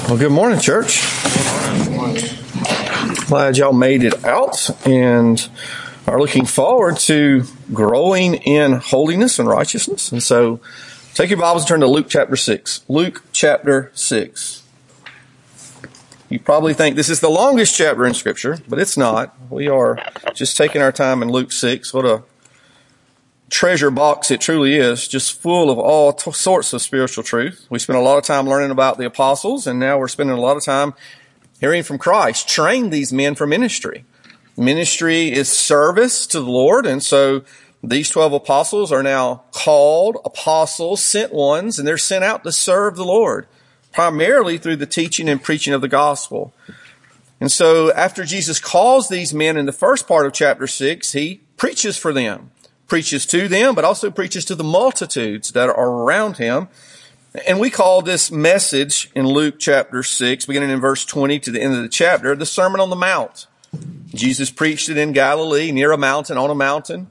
Well, good morning, church. Glad y'all made it out and are looking forward to growing in holiness and righteousness. And so take your Bibles and turn to Luke chapter 6. Luke chapter 6. You probably think this is the longest chapter in Scripture, but it's not. We are just taking our time in Luke 6. What a treasure box it truly is, just full of all sorts of spiritual truth. We spent a lot of time learning about the apostles, and now we're spending a lot of time hearing from Christ. Train these men for ministry. Ministry is service to the Lord, and so these 12 apostles are now called apostles, sent ones, and they're sent out to serve the Lord, primarily through the teaching and preaching of the gospel. And so after Jesus calls these men in the first part of chapter 6, he preaches for them. Preaches to them, but also preaches to the multitudes that are around him. And we call this message in Luke chapter 6, beginning in verse 20 to the end of the chapter, the Sermon on the Mount. Jesus preached it in Galilee, near a mountain, on a mountain.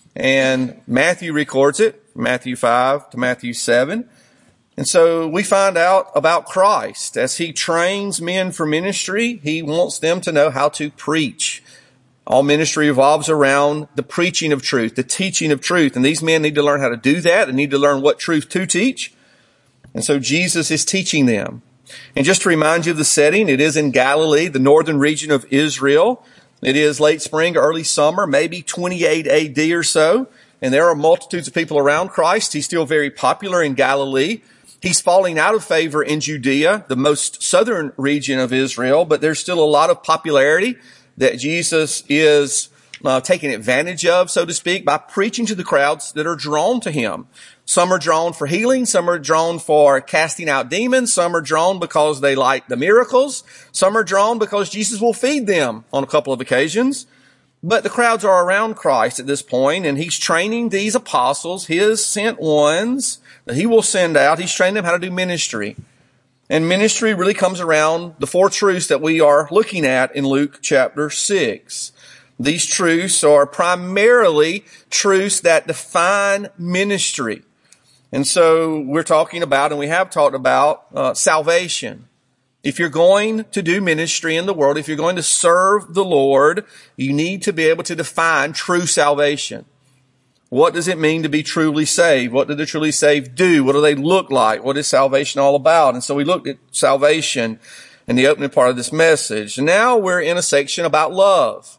And Matthew records it, Matthew 5 to Matthew 7. And so we find out about Christ. As he trains men for ministry, he wants them to know how to preach. All ministry revolves around the preaching of truth, the teaching of truth. And these men need to learn how to do that. They need to learn what truth to teach. And so Jesus is teaching them. And just to remind you of the setting, it is in Galilee, the northern region of Israel. It is late spring, early summer, maybe 28 AD or so. And there are multitudes of people around Christ. He's still very popular in Galilee. He's falling out of favor in Judea, the most southern region of Israel, but there's still a lot of popularity that Jesus is taking advantage of, so to speak, by preaching to the crowds that are drawn to him. Some are drawn for healing. Some are drawn for casting out demons. Some are drawn because they like the miracles. Some are drawn because Jesus will feed them on a couple of occasions. But the crowds are around Christ at this point, and he's training these apostles, his sent ones, that he will send out. He's training them how to do ministry. And ministry really comes around the four truths that we are looking at in Luke chapter 6. These truths are primarily truths that define ministry. And so we're talking about, and we have talked about, salvation. If you're going to do ministry in the world, if you're going to serve the Lord, you need to be able to define true salvation. What does it mean to be truly saved? What do the truly saved do? What do they look like? What is salvation all about? And so we looked at salvation in the opening part of this message. And now we're in a section about love.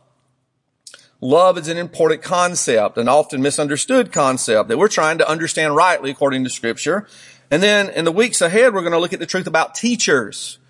Love is an important concept, an often misunderstood concept that we're trying to understand rightly according to Scripture. And then in the weeks ahead, we're going to look at the truth about teachers.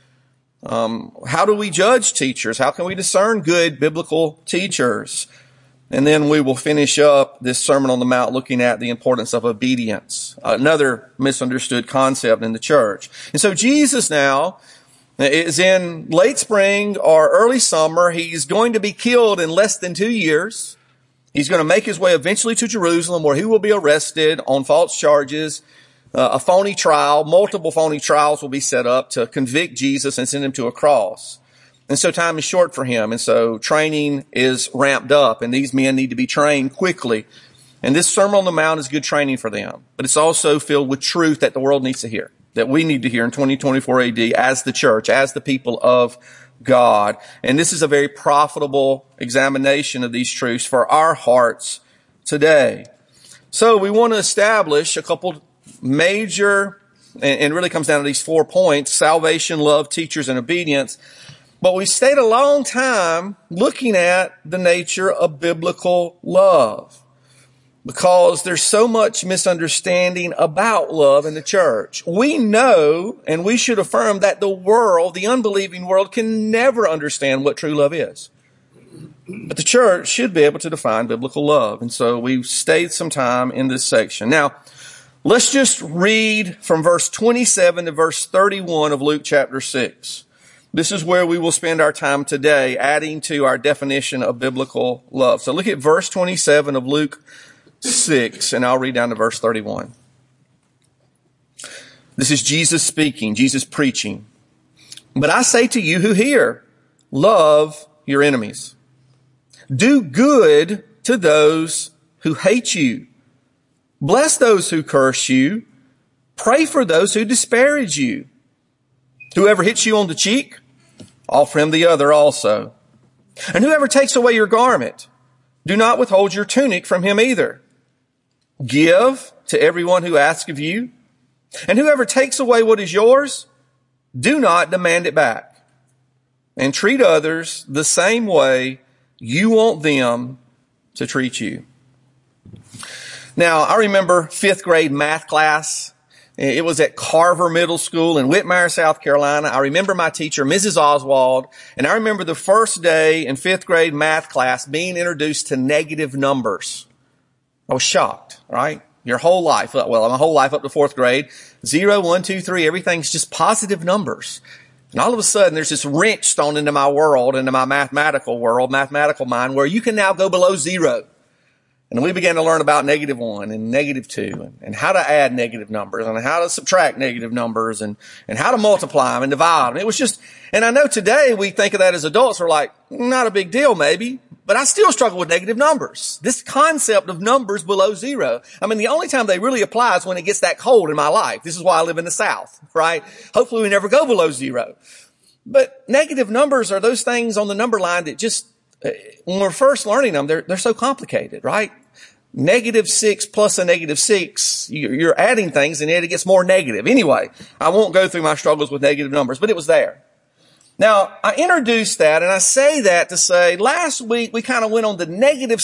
How do we judge teachers? How can we discern good biblical teachers? And then we will finish up this Sermon on the Mount looking at the importance of obedience, another misunderstood concept in the church. And so Jesus now is in late spring or early summer. He's going to be killed in less than 2 years. He's going to make his way eventually to Jerusalem, where he will be arrested on false charges, a phony trial. Multiple phony trials will be set up to convict Jesus and send him to a cross. And so time is short for him. And so training is ramped up, and these men need to be trained quickly. And this Sermon on the Mount is good training for them. But it's also filled with truth that the world needs to hear, that we need to hear in 2024 AD as the church, as the people of God. And this is a very profitable examination of these truths for our hearts today. So we want to establish a couple major, and really comes down to these 4 points: salvation, love, teachers, and obedience. But we stayed a long time looking at the nature of biblical love, because there's so much misunderstanding about love in the church. We know, and we should affirm, that the world, the unbelieving world, can never understand what true love is. But the church should be able to define biblical love. And so we've stayed some time in this section. Now, let's just read from verse 27 to verse 31 of Luke chapter 6. This is where we will spend our time today, adding to our definition of biblical love. So look at verse 27 of Luke 6, and I'll read down to verse 31. This is Jesus speaking, Jesus preaching. But I say to you who hear, love your enemies. Do good to those who hate you. Bless those who curse you. Pray for those who disparage you. Whoever hits you on the cheek, offer him the other also. And whoever takes away your garment, do not withhold your tunic from him either. Give to everyone who asks of you. And whoever takes away what is yours, do not demand it back. And treat others the same way you want them to treat you. Now, I remember 5th grade math class. It was at Carver Middle School in Whitmire, South Carolina. I remember my teacher, Mrs. Oswald, and I remember the first day in 5th grade math class being introduced to negative numbers. I was shocked, right? Your whole life, well, my whole life up to 4th grade, 0, 1, 2, 3, everything's just positive numbers. And all of a sudden, there's this wrench thrown into my world, into my mathematical world, mathematical mind, where you can now go below 0. And we began to learn about -1 and -2 and how to add negative numbers and how to subtract negative numbers and how to multiply them and divide them. It was just, and I know today we think of that as adults. We're like, not a big deal maybe, but I still struggle with negative numbers. This concept of numbers below 0. I mean, the only time they really apply is when it gets that cold in my life. This is why I live in the South, right? Hopefully we never go below 0. But negative numbers are those things on the number line that just, when we're first learning them, they're so complicated, right? -6 plus a -6, you're adding things and yet it gets more negative. Anyway, I won't go through my struggles with negative numbers, but it was there. Now, I introduced that and I say that to say last week we kind of went on the negative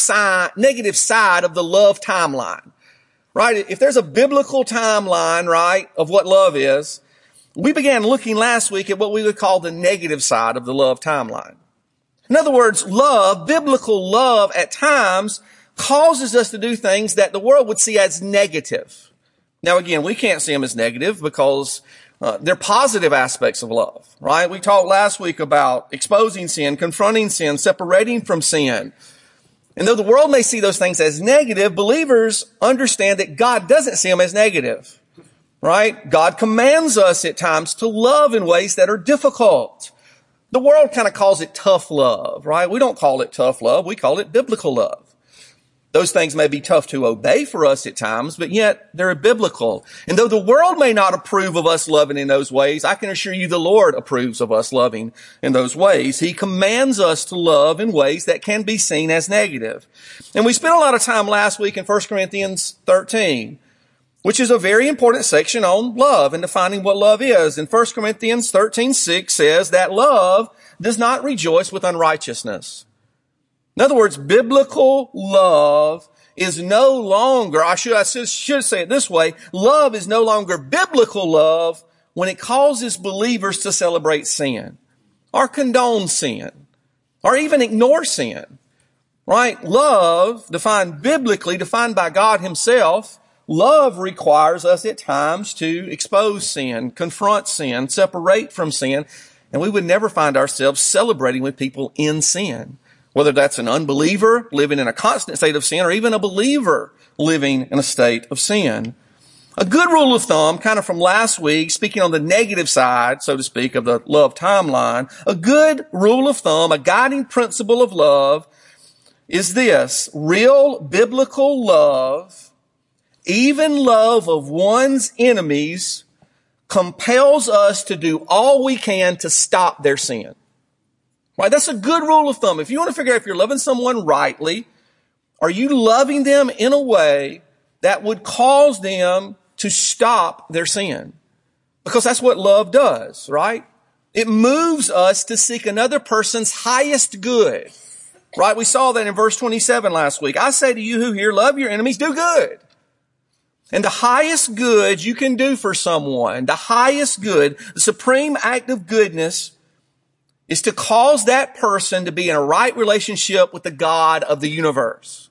side of the love timeline, right? If there's a biblical timeline, right, of what love is, we began looking last week at what we would call the negative side of the love timeline. In other words, love, biblical love at times causes us to do things that the world would see as negative. Now again, we can't see them as negative because they're positive aspects of love, right? We talked last week about exposing sin, confronting sin, separating from sin. And though the world may see those things as negative, believers understand that God doesn't see them as negative, right? God commands us at times to love in ways that are difficult. The world kind of calls it tough love, right? We don't call it tough love. We call it biblical love. Those things may be tough to obey for us at times, but yet they're biblical. And though the world may not approve of us loving in those ways, I can assure you the Lord approves of us loving in those ways. He commands us to love in ways that can be seen as negative. And we spent a lot of time last week in 1 Corinthians 13, which is a very important section on love and defining what love is. And 1 Corinthians 13:6 says that love does not rejoice with unrighteousness. In other words, biblical love is no longer, I should say it this way, love is no longer biblical love when it causes believers to celebrate sin or condone sin or even ignore sin, right? Love, defined biblically, defined by God himself, love requires us at times to expose sin, confront sin, separate from sin, and we would never find ourselves celebrating with people in sin. Whether that's an unbeliever living in a constant state of sin or even a believer living in a state of sin. A good rule of thumb, kind of from last week, speaking on the negative side, so to speak, of the love timeline, a good rule of thumb, a guiding principle of love is this: real biblical love, even love of one's enemies, compels us to do all we can to stop their sin. Right? That's a good rule of thumb. If you want to figure out if you're loving someone rightly, are you loving them in a way that would cause them to stop their sin? Because that's what love does, right? It moves us to seek another person's highest good, right? We saw that in verse 27 last week. I say to you who hear, love your enemies, do good. And the highest good you can do for someone, the highest good, the supreme act of goodness, is to cause that person to be in a right relationship with the God of the universe.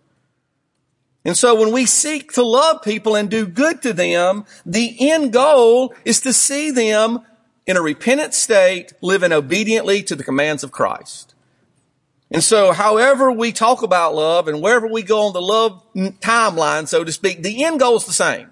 And so when we seek to love people and do good to them, the end goal is to see them in a repentant state, living obediently to the commands of Christ. And so however we talk about love and wherever we go on the love timeline, so to speak, the end goal is the same.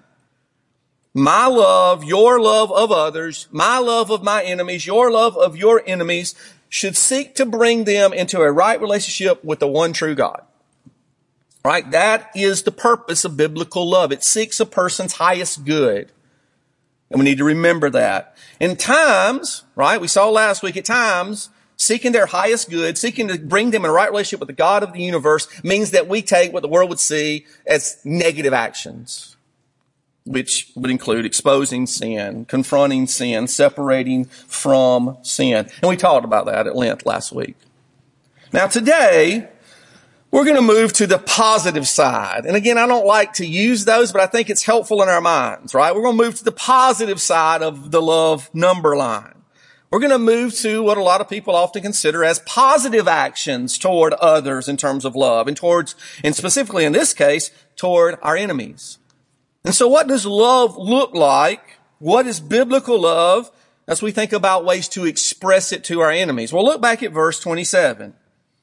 My love, your love of others, my love of my enemies, your love of your enemies should seek to bring them into a right relationship with the one true God. Right? That is the purpose of biblical love. It seeks a person's highest good. And we need to remember that. In times, right, we saw last week, at times, seeking their highest good, seeking to bring them in a right relationship with the God of the universe means that we take what the world would see as negative actions, which would include exposing sin, confronting sin, separating from sin. And we talked about that at length last week. Now today, we're going to move to the positive side. And again, I don't like to use those, but I think it's helpful in our minds, right? We're going to move to the positive side of the love number line. We're going to move to what a lot of people often consider as positive actions toward others in terms of love and specifically in this case, toward our enemies. And so what does love look like? What is biblical love as we think about ways to express it to our enemies? Well, look back at verse 27.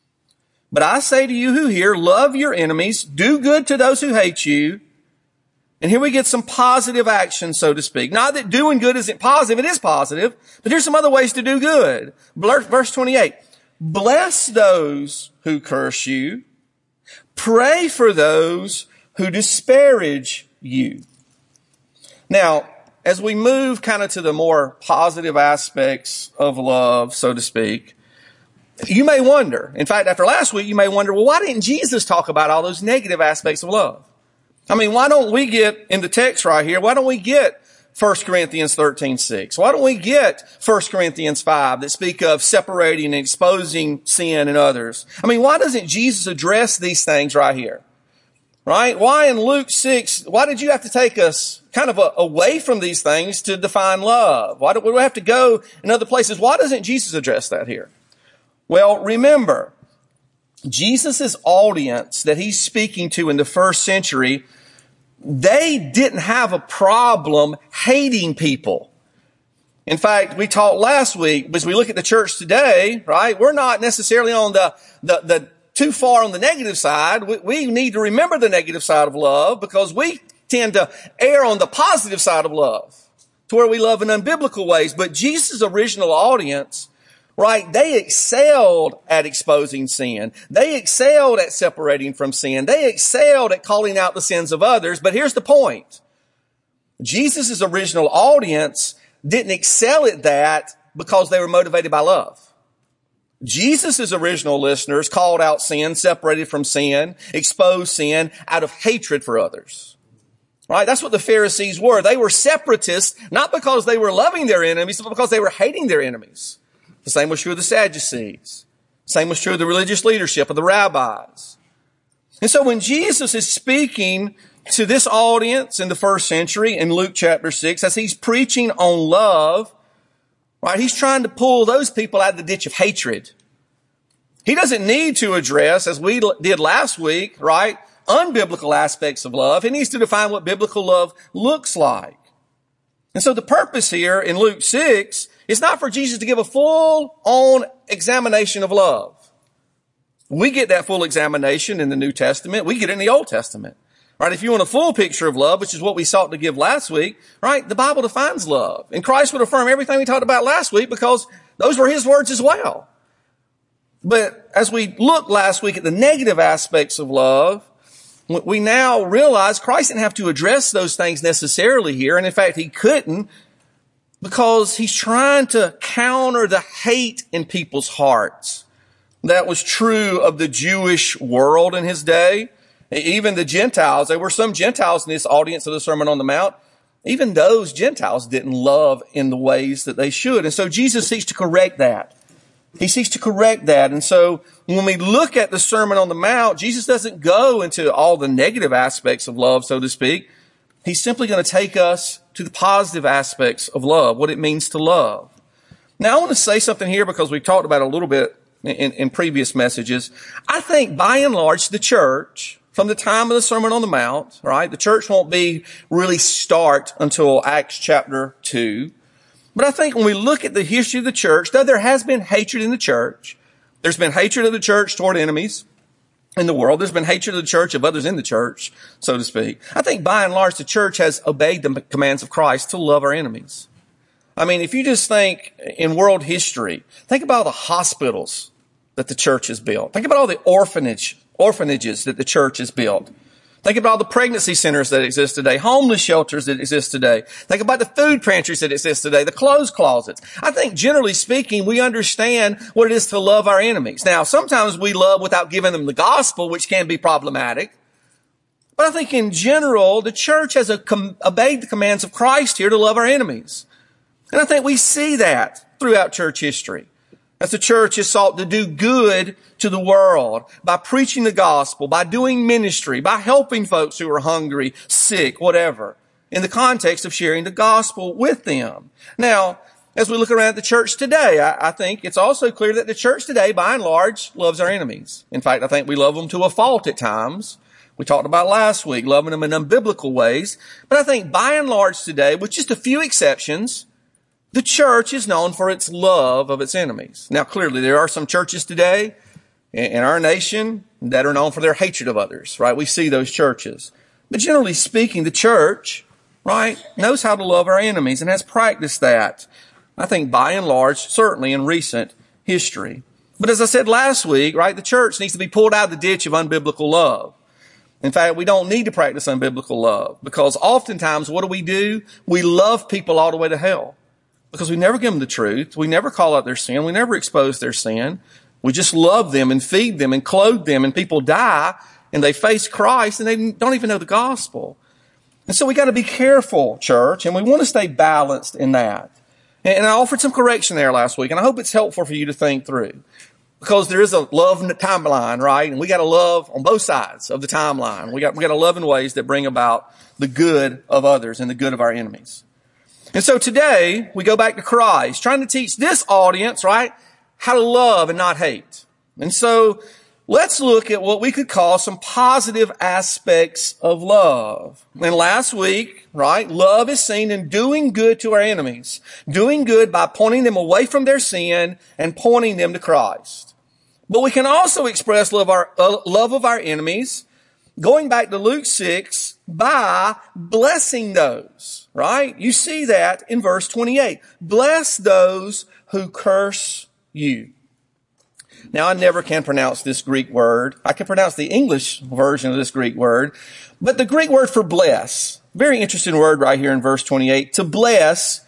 But I say to you who hear, love your enemies, do good to those who hate you. And here we get some positive action, so to speak. Not that doing good isn't positive, it is positive, but here's some other ways to do good. Verse 28, bless those who curse you, pray for those who disparage you. Now, as we move kind of to the more positive aspects of love, so to speak, you may wonder, in fact, after last week, you may wonder, well, why didn't Jesus talk about all those negative aspects of love? I mean, why don't we get in the text right here? Why don't we get 1 Corinthians 13:6? Why don't we get 1 Corinthians 5 that speak of separating and exposing sin in others? I mean, why doesn't Jesus address these things right here? Right? Why in Luke 6, why did you have to take us kind of away from these things to define love? Why do we have to go in other places? Why doesn't Jesus address that here? Well, remember, Jesus' audience that he's speaking to in the first century, they didn't have a problem hating people. In fact, we talked last week, as we look at the church today, right, we're not necessarily on the too far on the negative side. We need to remember the negative side of love because we tend to err on the positive side of love to where we love in unbiblical ways. But Jesus' original audience, right, they excelled at exposing sin. They excelled at separating from sin. They excelled at calling out the sins of others. But here's the point. Jesus' original audience didn't excel at that because they were motivated by love. Jesus' original listeners called out sin, separated from sin, exposed sin out of hatred for others. Right? That's what the Pharisees were. They were separatists, not because they were loving their enemies, but because they were hating their enemies. The same was true of the Sadducees. The same was true of the religious leadership of the rabbis. And so when Jesus is speaking to this audience in the first century in Luke chapter 6, as he's preaching on love, right, he's trying to pull those people out of the ditch of hatred. He doesn't need to address, as we did last week, right, unbiblical aspects of love. He needs to define what biblical love looks like. And so the purpose here in Luke 6 is not for Jesus to give a full-on examination of love. We get that full examination in the New Testament. We get it in the Old Testament. Right? If you want a full picture of love, which is what we sought to give last week, right? The Bible defines love. And Christ would affirm everything we talked about last week because those were his words as well. But as we looked last week at the negative aspects of love, we now realize Christ didn't have to address those things necessarily here. And in fact, he couldn't because he's trying to counter the hate in people's hearts. That was true of the Jewish world in his day. Even the Gentiles, there were some Gentiles in this audience of the Sermon on the Mount. Even those Gentiles didn't love in the ways that they should. And so Jesus seeks to correct that. He seeks to correct that. And so when we look at the Sermon on the Mount, Jesus doesn't go into all the negative aspects of love, so to speak. He's simply going to take us to the positive aspects of love, what it means to love. Now, I want to say something here because we've talked about it a little bit in previous messages. I think by and large, the church, from the time of the Sermon on the Mount, right? The church won't be really start until Acts chapter 2. But I think when we look at the history of the church, though there has been hatred in the church, there's been hatred of the church toward enemies in the world. There's been hatred of the church of others in the church, so to speak. I think by and large, the church has obeyed the commands of Christ to love our enemies. I mean, if you just think in world history, think about the hospitals that the church has built. Think about all the orphanages that the church has built. Think about all the pregnancy centers that exist today, homeless shelters that exist today. Think about the food pantries that exist today, the clothes closets. I think generally speaking, we understand what it is to love our enemies. Now, sometimes we love without giving them the gospel, which can be problematic. But I think in general, the church has obeyed the commands of Christ here to love our enemies. And I think we see that throughout church history. As the church has sought to do good to the world by preaching the gospel, by doing ministry, by helping folks who are hungry, sick, whatever, in the context of sharing the gospel with them. Now, as we look around at the church today, I think it's also clear that the church today, by and large, loves our enemies. In fact, I think we love them to a fault at times. We talked about last week, loving them in unbiblical ways. But I think by and large today, with just a few exceptions, the church is known for its love of its enemies. Now, clearly, there are some churches today in our nation that are known for their hatred of others, right? We see those churches. But generally speaking, the church, right, knows how to love our enemies and has practiced that, I think, by and large, certainly in recent history. But as I said last week, right, the church needs to be pulled out of the ditch of unbiblical love. In fact, we don't need to practice unbiblical love because oftentimes what do? We love people all the way to hell. Because we never give them the truth. We never call out their sin. We never expose their sin. We just love them and feed them and clothe them, and people die and they face Christ and they don't even know the gospel. And so we got to be careful, church, and we want to stay balanced in that. And I offered some correction there last week, and I hope it's helpful for you to think through. Because there is a love timeline, right? And we got to love on both sides of the timeline. We got to love in ways that bring about the good of others and the good of our enemies. And so today, we go back to Christ, trying to teach this audience, right, how to love and not hate. And so let's look at what we could call some positive aspects of love. And last week, right, love is seen in doing good to our enemies, doing good by pointing them away from their sin and pointing them to Christ. But we can also express love of our enemies, going back to Luke 6, by blessing those, right? You see that in verse 28. Bless those who curse you. Now, I never can pronounce this Greek word. I can pronounce the English version of this Greek word. But the Greek word for bless, very interesting word right here in verse 28. To bless,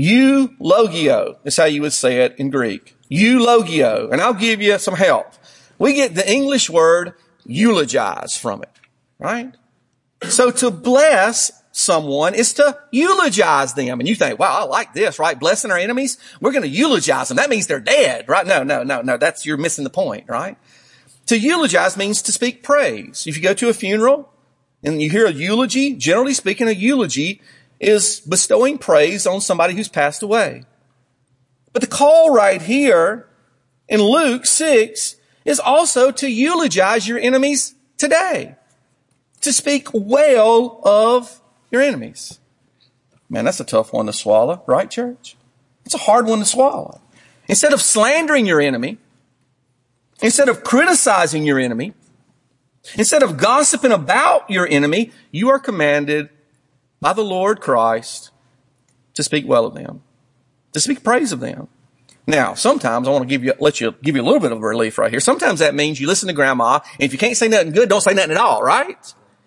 eulogio is how you would say it in Greek. Eulogio. And I'll give you some help. We get the English word eulogize from it, right? So to bless someone is to eulogize them. And you think, wow, I like this, right? Blessing our enemies. We're going to eulogize them. That means they're dead, right? No. You're missing the point, right? To eulogize means to speak praise. If you go to a funeral and you hear a eulogy, generally speaking, a eulogy is bestowing praise on somebody who's passed away. But the call right here in Luke 6 is also to eulogize your enemies today. To speak well of your enemies. Man, that's a tough one to swallow, right, church? It's a hard one to swallow. Instead of slandering your enemy, instead of criticizing your enemy, instead of gossiping about your enemy, you are commanded by the Lord Christ to speak well of them, to speak praise of them. Now, sometimes I want to let you give you a little bit of relief right here. Sometimes that means you listen to grandma, and if you can't say nothing good, don't say nothing at all, right?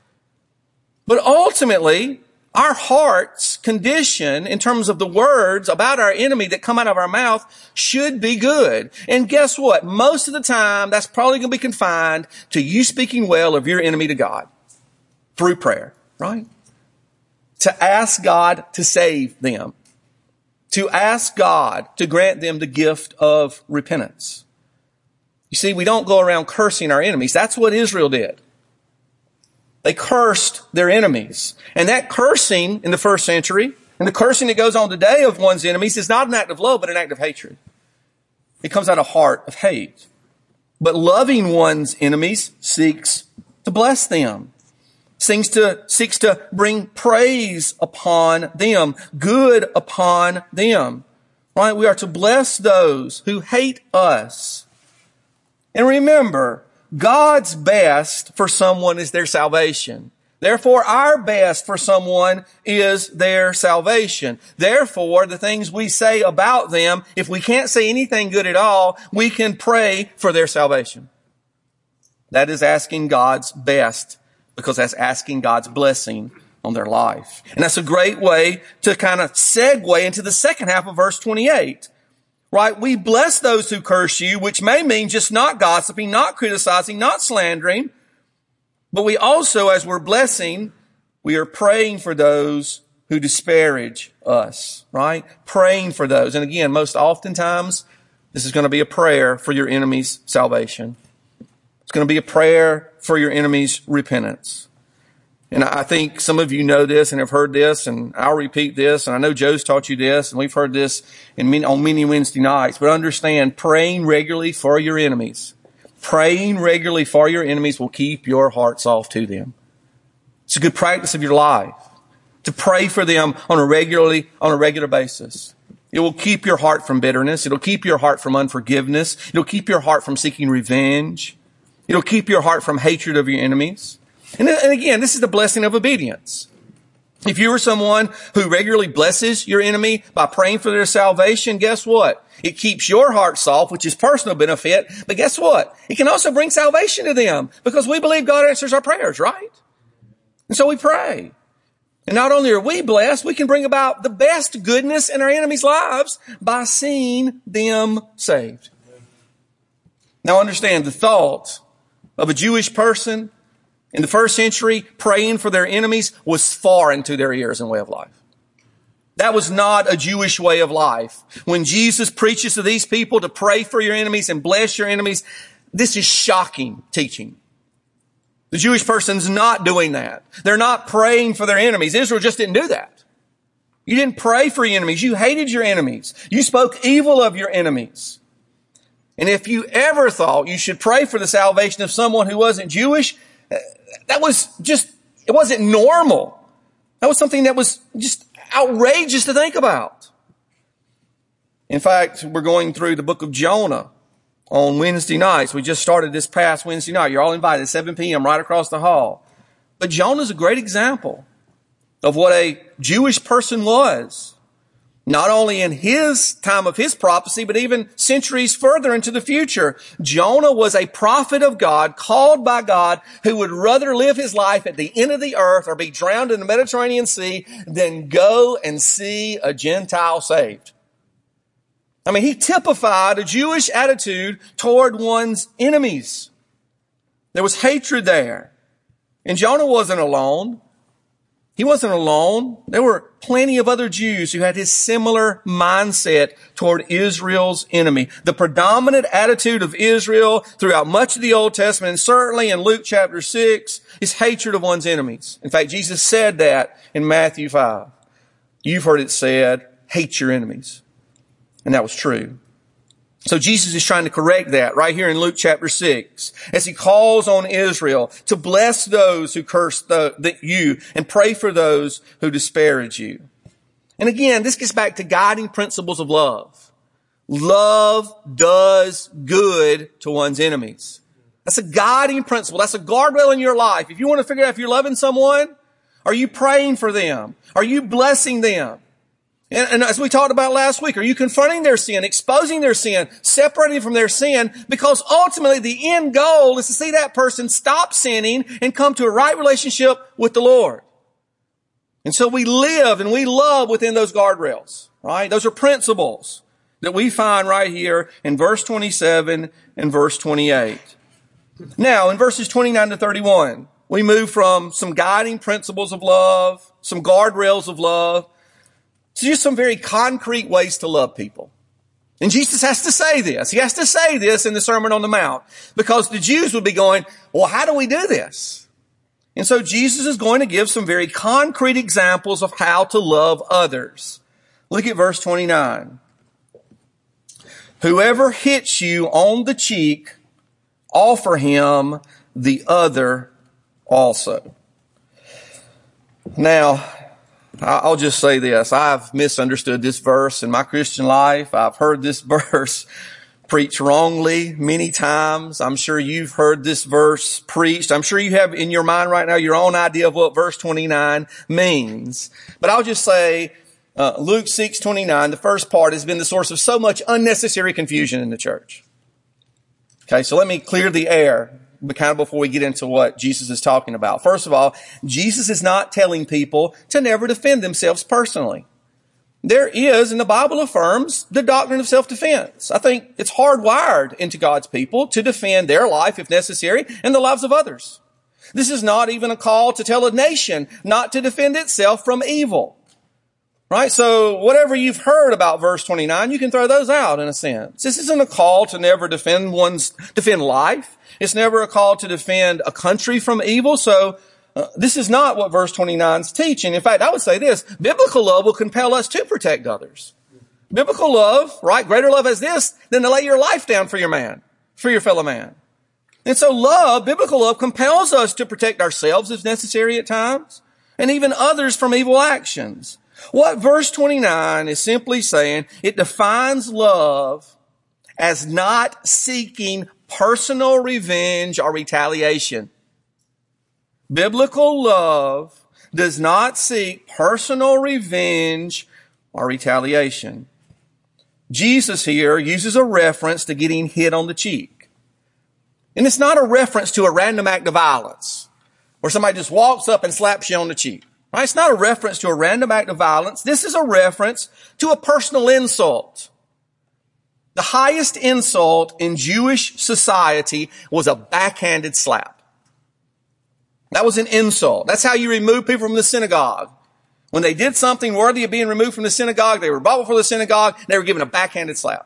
But ultimately, our heart's condition in terms of the words about our enemy that come out of our mouth should be good. And guess what? Most of the time, that's probably going to be confined to you speaking well of your enemy to God through prayer, right? To ask God to save them. To ask God to grant them the gift of repentance. You see, we don't go around cursing our enemies. That's what Israel did. They cursed their enemies. And that cursing in the first century, and the cursing that goes on today of one's enemies, is not an act of love, but an act of hatred. It comes out of a heart of hate. But loving one's enemies seeks to bless them. Seeks to bring praise upon them, good upon them. Right? We are to bless those who hate us. And remember, God's best for someone is their salvation. Therefore, our best for someone is their salvation. Therefore, the things we say about them, if we can't say anything good at all, we can pray for their salvation. That is asking God's best, because that's asking God's blessing on their life. And that's a great way to kind of segue into the second half of verse 28. Right? We bless those who curse you, which may mean just not gossiping, not criticizing, not slandering. But we also, as we're blessing, we are praying for those who disparage us, right? Praying for those. And again, most oftentimes, this is going to be a prayer for your enemy's salvation. It's going to be a prayer for your enemy's repentance. And I think some of you know this and have heard this, and I'll repeat this, and I know Joe's taught you this, and we've heard this on many Wednesday nights. But understand, praying regularly for your enemies, praying regularly for your enemies will keep your heart soft to them. It's a good practice of your life to pray for them on a regular basis. It will keep your heart from bitterness. It'll keep your heart from unforgiveness. It'll keep your heart from seeking revenge. It'll keep your heart from hatred of your enemies. And again, this is the blessing of obedience. If you are someone who regularly blesses your enemy by praying for their salvation, guess what? It keeps your heart soft, which is personal benefit. But guess what? It can also bring salvation to them because we believe God answers our prayers, right? And so we pray. And not only are we blessed, we can bring about the best goodness in our enemies' lives by seeing them saved. Now understand, the thought of a Jewish person in the first century praying for their enemies was foreign to their ears and way of life. That was not a Jewish way of life. When Jesus preaches to these people to pray for your enemies and bless your enemies, this is shocking teaching. The Jewish person's not doing that. They're not praying for their enemies. Israel just didn't do that. You didn't pray for your enemies. You hated your enemies. You spoke evil of your enemies. And if you ever thought you should pray for the salvation of someone who wasn't Jewish, it wasn't normal. That was something that was just outrageous to think about. In fact, we're going through the book of Jonah on Wednesday nights. We just started this past Wednesday night. You're all invited, 7 p.m. right across the hall. But Jonah's a great example of what a Jewish person was. Not only in his time of his prophecy, but even centuries further into the future. Jonah was a prophet of God, called by God, who would rather live his life at the end of the earth or be drowned in the Mediterranean Sea than go and see a Gentile saved. I mean, he typified a Jewish attitude toward one's enemies. There was hatred there. And Jonah wasn't alone. He wasn't alone. There were plenty of other Jews who had his similar mindset toward Israel's enemy. The predominant attitude of Israel throughout much of the Old Testament, and certainly in Luke chapter 6, is hatred of one's enemies. In fact, Jesus said that in Matthew 5. You've heard it said, hate your enemies. And that was true. So Jesus is trying to correct that right here in Luke chapter 6 as he calls on Israel to bless those who curse you and pray for those who disparage you. And again, this gets back to guiding principles of love. Love does good to one's enemies. That's a guiding principle. That's a guardrail in your life. If you want to figure out if you're loving someone, are you praying for them? Are you blessing them? And as we talked about last week, are you confronting their sin, exposing their sin, separating from their sin? Because ultimately the end goal is to see that person stop sinning and come to a right relationship with the Lord. And so we live and we love within those guardrails, right? Those are principles that we find right here in verse 27 and verse 28. Now, in verses 29 to 31, we move from some guiding principles of love, some guardrails of love, to just some very concrete ways to love people. And Jesus has to say this. He has to say this in the Sermon on the Mount because the Jews would be going, well, how do we do this? And so Jesus is going to give some very concrete examples of how to love others. Look at verse 29. Whoever hits you on the cheek, offer him the other also. Now, I'll just say this. I've misunderstood this verse in my Christian life. I've heard this verse preached wrongly many times. I'm sure you've heard this verse preached. I'm sure you have in your mind right now your own idea of what verse 29 means. But I'll just say, Luke 6:29, the first part has been the source of so much unnecessary confusion in the church. Okay, so let me clear the air but kind of before we get into what Jesus is talking about. First of all, Jesus is not telling people to never defend themselves personally. There is, and the Bible affirms, the doctrine of self-defense. I think it's hardwired into God's people to defend their life, if necessary, and the lives of others. This is not even a call to tell a nation not to defend itself from evil. Right? So whatever you've heard about verse 29, you can throw those out in a sense. This isn't a call to never defend life. It's never a call to defend a country from evil. So this is not what verse 29 is teaching. In fact, I would say this: biblical love will compel us to protect others. Biblical love, right? Greater love is this than to lay your life down for your fellow man. And so biblical love compels us to protect ourselves if necessary at times, and even others from evil actions. What verse 29 is simply saying, it defines love as not seeking personal revenge or retaliation. Biblical love does not seek personal revenge or retaliation. Jesus here uses a reference to getting hit on the cheek. And it's not a reference to a random act of violence where somebody just walks up and slaps you on the cheek. Right? It's not a reference to a random act of violence. This is a reference to a personal insult. The highest insult in Jewish society was a backhanded slap. That was an insult. That's how you remove people from the synagogue. When they did something worthy of being removed from the synagogue, they were brought before the synagogue, and they were given a backhanded slap.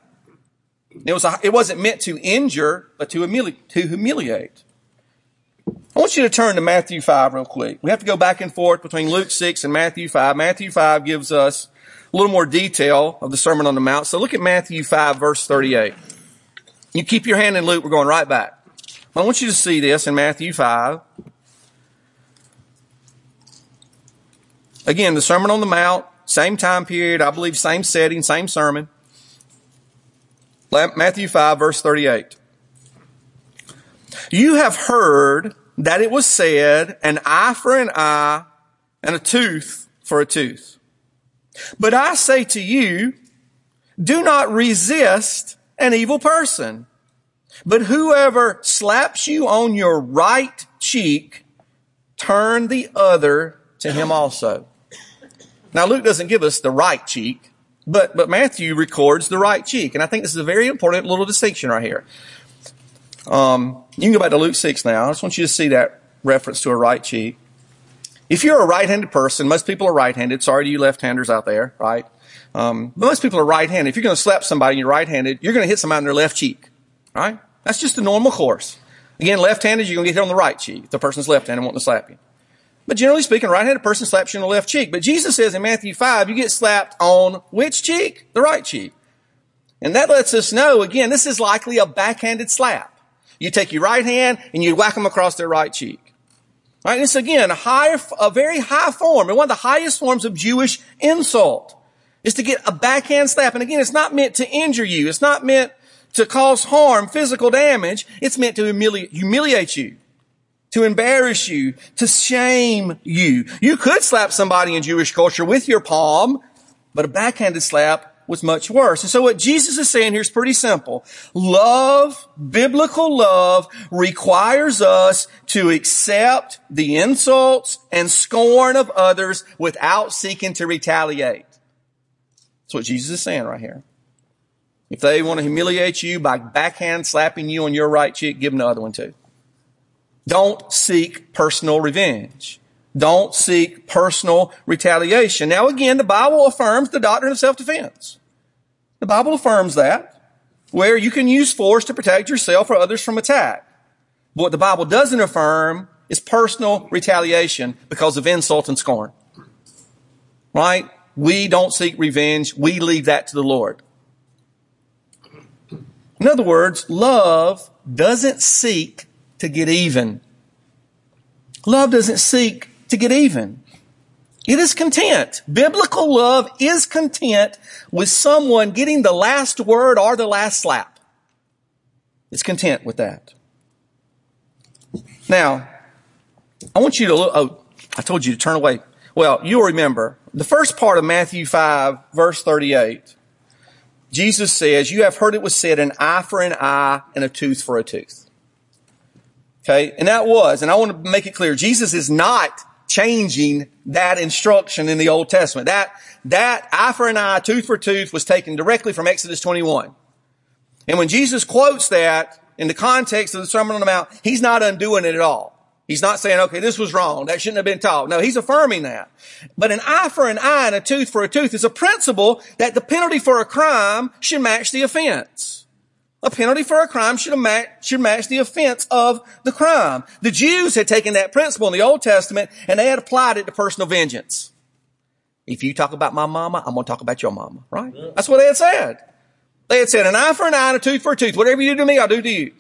It wasn't meant to injure, but to humiliate. I want you to turn to Matthew 5 real quick. We have to go back and forth between Luke 6 and Matthew 5. Matthew 5 gives us a little more detail of the Sermon on the Mount. So look at Matthew 5, verse 38. You keep your hand in Luke. We're going right back. I want you to see this in Matthew 5. Again, the Sermon on the Mount, same time period, I believe same setting, same sermon. Matthew 5, verse 38. You have heard that it was said, an eye for an eye and a tooth for a tooth. But I say to you, do not resist an evil person. But whoever slaps you on your right cheek, turn the other to him also. Now, Luke doesn't give us the right cheek, but Matthew records the right cheek. And I think this is a very important little distinction right here. You can go back to Luke 6 now. I just want you to see that reference to a right cheek. If you're a right-handed person, most people are right-handed. Sorry to you left-handers out there, right? But most people are right-handed. If you're going to slap somebody and you're right-handed, you're going to hit somebody on their left cheek, right? That's just the normal course. Again, left-handed, you're going to get hit on the right cheek if the person's left-handed and wanting to slap you. But generally speaking, a right-handed person slaps you on the left cheek. But Jesus says in Matthew 5, you get slapped on which cheek? The right cheek. And that lets us know, again, this is likely a backhanded slap. You take your right hand and you whack them across their right cheek. All right, this again, a very high form, and one of the highest forms of Jewish insult is to get a backhand slap. And again, it's not meant to injure you. It's not meant to cause harm, physical damage. It's meant to humiliate you, to embarrass you, to shame you. You could slap somebody in Jewish culture with your palm, but a backhanded slap was much worse. And so what Jesus is saying here is pretty simple. Love, biblical love, requires us to accept the insults and scorn of others without seeking to retaliate. That's what Jesus is saying right here. If they want to humiliate you by backhand slapping you on your right cheek, give them the other one too. Don't seek personal revenge. Don't seek personal retaliation. Now again, the Bible affirms the doctrine of self-defense. The Bible affirms that, where you can use force to protect yourself or others from attack. But what the Bible doesn't affirm is personal retaliation because of insult and scorn. Right? We don't seek revenge. We leave that to the Lord. In other words, love doesn't seek to get even. Love doesn't seek to get even. It is content. Biblical love is content with someone getting the last word or the last slap. It's content with that. Now, I want you to look. I told you to turn away. Well, you'll remember the first part of Matthew 5, verse 38. Jesus says, you have heard it was said, an eye for an eye and a tooth for a tooth. Okay. And that was, and I want to make it clear, Jesus is not changing that instruction in the Old Testament. That eye for an eye, tooth for tooth was taken directly from Exodus 21. And when Jesus quotes that in the context of the Sermon on the Mount, he's not undoing it at all. He's not saying, okay, this was wrong. That shouldn't have been taught. No, he's affirming that. But an eye for an eye and a tooth for a tooth is a principle that the penalty for a crime should match the offense. A penalty for a crime should match the offense of the crime. The Jews had taken that principle in the Old Testament and they had applied it to personal vengeance. If you talk about my mama, I'm going to talk about your mama, right? Yeah. That's what they had said. They had said an eye for an eye and a tooth for a tooth. Whatever you do to me, I'll do to you.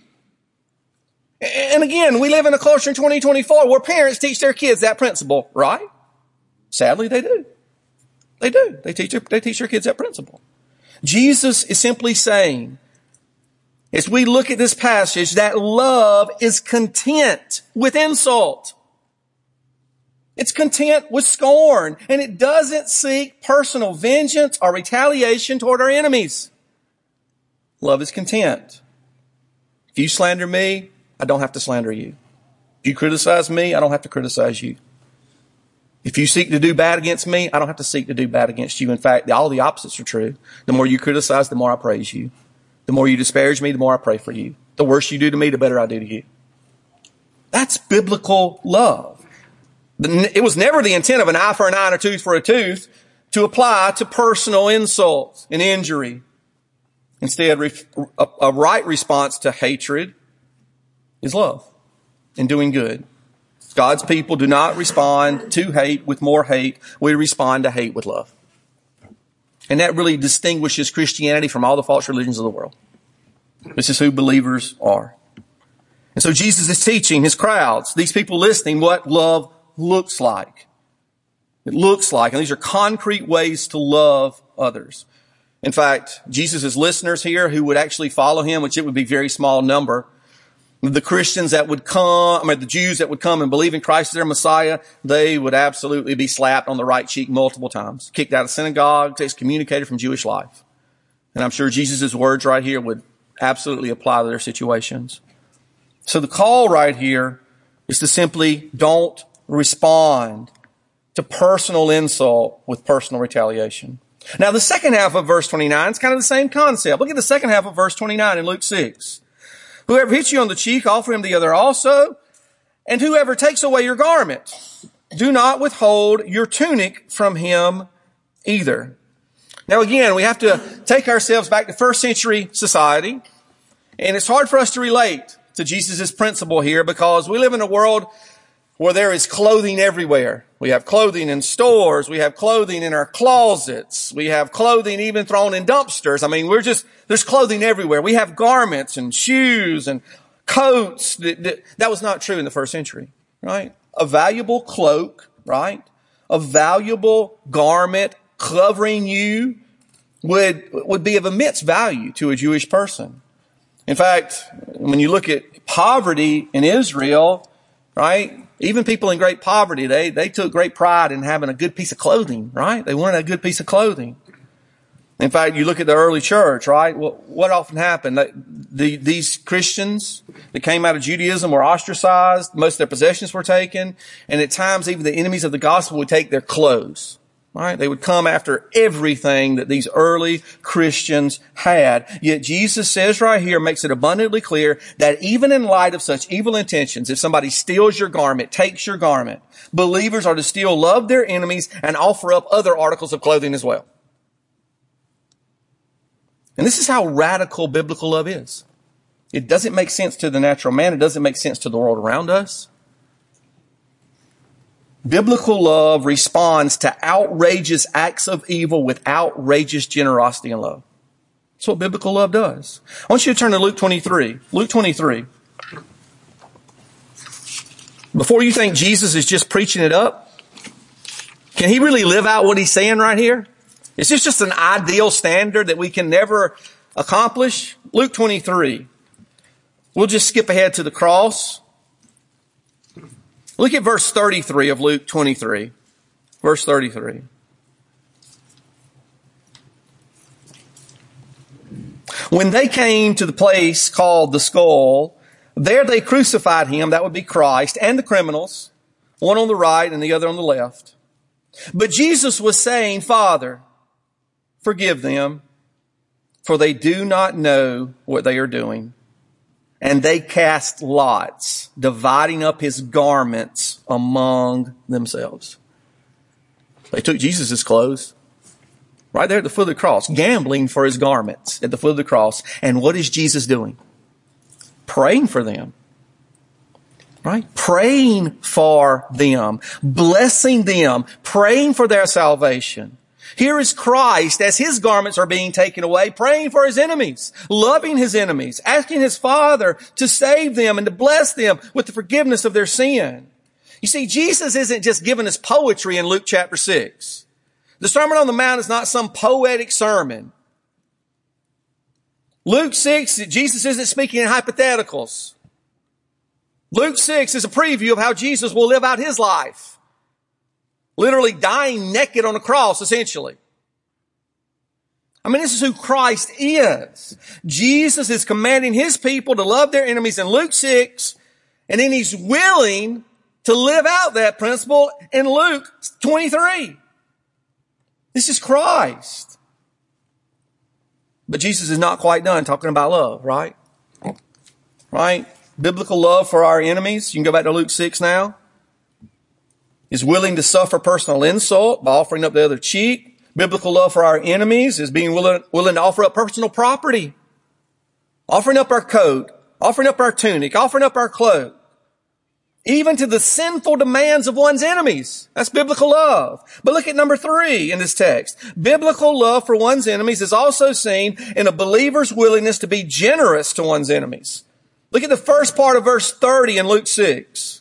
And again, we live in a culture in 2024 where parents teach their kids that principle, right? Sadly, they do. They do. They teach their kids that principle. Jesus is simply saying, as we look at this passage, that love is content with insult. It's content with scorn, and it doesn't seek personal vengeance or retaliation toward our enemies. Love is content. If you slander me, I don't have to slander you. If you criticize me, I don't have to criticize you. If you seek to do bad against me, I don't have to seek to do bad against you. In fact, all the opposites are true. The more you criticize, the more I praise you. The more you disparage me, the more I pray for you. The worse you do to me, the better I do to you. That's biblical love. It was never the intent of an eye for an eye and a tooth for a tooth to apply to personal insult and injury. Instead, a right response to hatred is love and doing good. God's people do not respond to hate with more hate. We respond to hate with love. And that really distinguishes Christianity from all the false religions of the world. This is who believers are. And so Jesus is teaching his crowds, these people listening, what love looks like. It looks like, and these are concrete ways to love others. In fact, Jesus' listeners here who would actually follow him, which it would be a very small number, the Christians that would come, the Jews that would come and believe in Christ as their Messiah, they would absolutely be slapped on the right cheek multiple times, kicked out of synagogues, excommunicated from Jewish life. And I'm sure Jesus' words right here would absolutely apply to their situations. So the call right here is to simply don't respond to personal insult with personal retaliation. Now, the second half of verse 29 is kind of the same concept. Look at the second half of verse 29 in Luke 6. Whoever hits you on the cheek, offer him the other also. And whoever takes away your garment, do not withhold your tunic from him either. Now, again, we have to take ourselves back to first century society. And it's hard for us to relate to Jesus' principle here because we live in a world where there is clothing everywhere. We have clothing in stores. We have clothing in our closets. We have clothing even thrown in dumpsters. There's clothing everywhere. We have garments and shoes and coats. That was not true in the first century, right? A valuable cloak, right? A valuable garment covering you would be of immense value to a Jewish person. In fact, when you look at poverty in Israel, right? Even people in great poverty, they took great pride in having a good piece of clothing, right? They wanted a good piece of clothing. In fact, you look at the early church, right? What often happened? These Christians that came out of Judaism were ostracized. Most of their possessions were taken. And at times, even the enemies of the gospel would take their clothes, right? They would come after everything that these early Christians had. Yet Jesus says right here, makes it abundantly clear that even in light of such evil intentions, if somebody steals your garment, takes your garment, believers are to still love their enemies and offer up other articles of clothing as well. And this is how radical biblical love is. It doesn't make sense to the natural man. It doesn't make sense to the world around us. Biblical love responds to outrageous acts of evil with outrageous generosity and love. That's what biblical love does. I want you to turn to Luke 23. Luke 23. Before you think Jesus is just preaching it up, can he really live out what he's saying right here? Is this just an ideal standard that we can never accomplish? Luke 23. We'll just skip ahead to the cross. Look at verse 33 of Luke 23. Verse 33. When they came to the place called the Skull, There they crucified him, that would be Christ, and the criminals, one on the right and the other on the left. But Jesus was saying, Father, forgive them, for they do not know what they are doing. And they cast lots, dividing up his garments among themselves. They took Jesus' clothes right there at the foot of the cross, gambling for his garments at the foot of the cross. And what is Jesus doing? Praying for them. Right? Praying for them, blessing them, praying for their salvation. Here is Christ as his garments are being taken away, praying for his enemies, loving his enemies, asking his Father to save them and to bless them with the forgiveness of their sin. You see, Jesus isn't just giving us poetry in Luke chapter 6. The Sermon on the Mount is not some poetic sermon. Luke 6, Jesus isn't speaking in hypotheticals. Luke 6 is a preview of how Jesus will live out his life. Literally dying naked on a cross, essentially. I mean, this is who Christ is. Jesus is commanding his people to love their enemies in Luke 6, and then he's willing to live out that principle in Luke 23. This is Christ. But Jesus is not quite done talking about love, right? Right? Biblical love for our enemies. You can go back to Luke 6 now. Is willing to suffer personal insult by offering up the other cheek. Biblical love for our enemies is being willing to offer up personal property. Offering up our coat, offering up our tunic, offering up our cloak. Even to the sinful demands of one's enemies. That's biblical love. But look at number 3 in this text. Biblical love for one's enemies is also seen in a believer's willingness to be generous to one's enemies. Look at the first part of verse 30 in Luke 6.